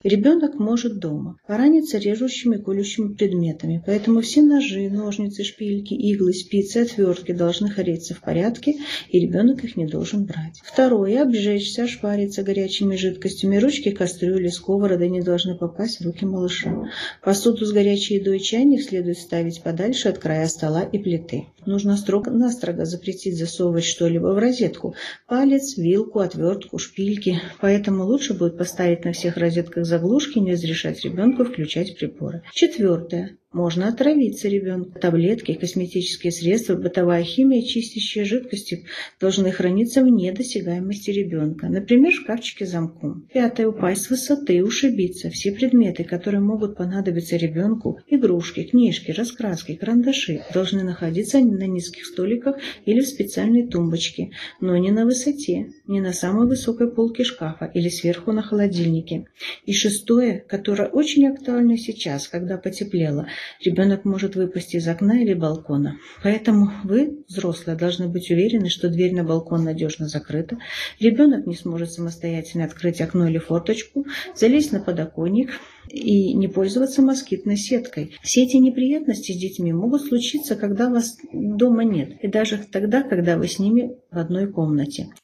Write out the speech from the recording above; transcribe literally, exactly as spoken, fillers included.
Ребенок может дома пораниться режущими и колющими предметами, поэтому все ножи, ножницы, шпильки, иглы, спицы, отвертки должны храниться в порядке, и ребенок их не должен брать. Второе. Обжечься, ошпариться горячими жидкостями. Ручки кастрюли, сковороды не должны попасть в руки малыша. Посуду с горячей едой и чайник следует ставить подальше от края стола и плиты. Нужно строго-настрого запретить засовывать что-либо в розетку. Палец, вилку, отвертку, шпильки. Поэтому лучше будет поставить на всех розетках заглушки и не разрешать ребенку включать приборы. Четвертое. Можно отравиться ребенку. Таблетки, косметические средства, бытовая химия, чистящие жидкости должны храниться вне досягаемости ребенка. Например, в шкафчике с замком. Пятое. Упасть с высоты, ушибиться. Все предметы, которые могут понадобиться ребенку, игрушки, книжки, раскраски, карандаши, должны находиться на низких столиках или в специальной тумбочке, но не на высоте, не на самой высокой полке шкафа или сверху на холодильнике. И шестое, которое очень актуально сейчас, когда потеплело. Ребенок может выпасть из окна или балкона. Поэтому вы, взрослые, должны быть уверены, что дверь на балкон надежно закрыта. Ребенок не сможет самостоятельно открыть окно или форточку, залезть на подоконник и не пользоваться москитной сеткой. Все эти неприятности с детьми могут случиться, когда вас дома нет, и даже тогда, когда вы с ними в одной комнате.